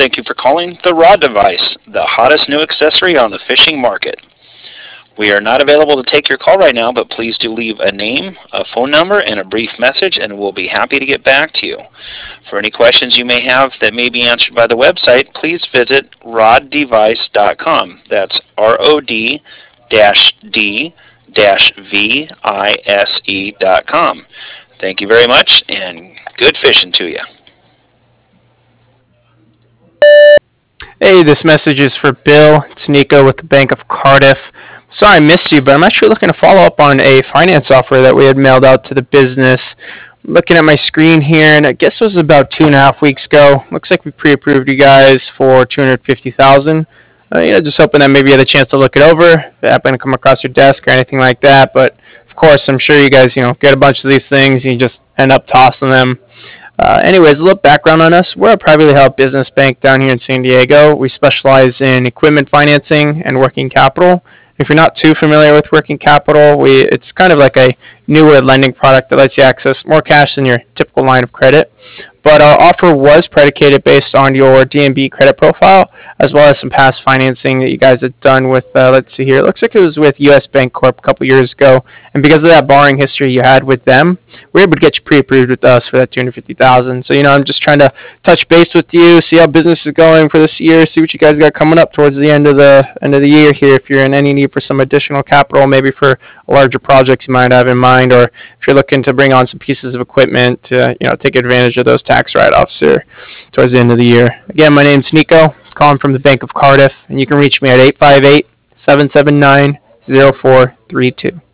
Thank you for calling the Rod Device, the hottest new accessory on the fishing market. We are not available to take your call right now, but please do leave a name, a phone number, and a brief message, and we'll be happy to get back to you. For any questions you may have that may be answered by the website, please visit roddevice.com. That's ROD-D-VISE.com. Thank you very much, and good fishing to you. Hey, this message is for Bill. It's Nico with the Bank of Cardiff. Sorry I missed you, but I'm actually looking to follow up on a finance offer that we had mailed out to the business. Looking at my screen here, and I guess it was about 2.5 weeks ago. Looks like we pre-approved you guys for $250,000. Just hoping that maybe you had a chance to look it over. If it happened to come across your desk or anything like that. But of course, I'm sure you guys, get a bunch of these things and you just end up tossing them. Anyways, a little background on us. We're a privately held business bank down here in San Diego. We specialize in equipment financing and working capital. If you're not too familiar with working capital, it's kind of like a newer lending product that lets you access more cash than your typical line of credit. But our offer was predicated based on your DNB credit profile, as well as some past financing that you guys had done with, let's see here, it looks like it was with US Bank Corp a couple years ago. And because of that borrowing history you had with them, we were able to get you pre-approved with us for that $250,000. So, I'm just trying to touch base with you, see how business is going for this year, see what you guys got coming up towards the end of the year here. If you're in any need for some additional capital, maybe for larger projects you might have in mind, or if you're looking to bring on some pieces of equipment to, take advantage of those tax write-offs here towards the end of the year. Again, my name's Nico, calling from the Bank of Cardiff, and you can reach me at 858-779-0432.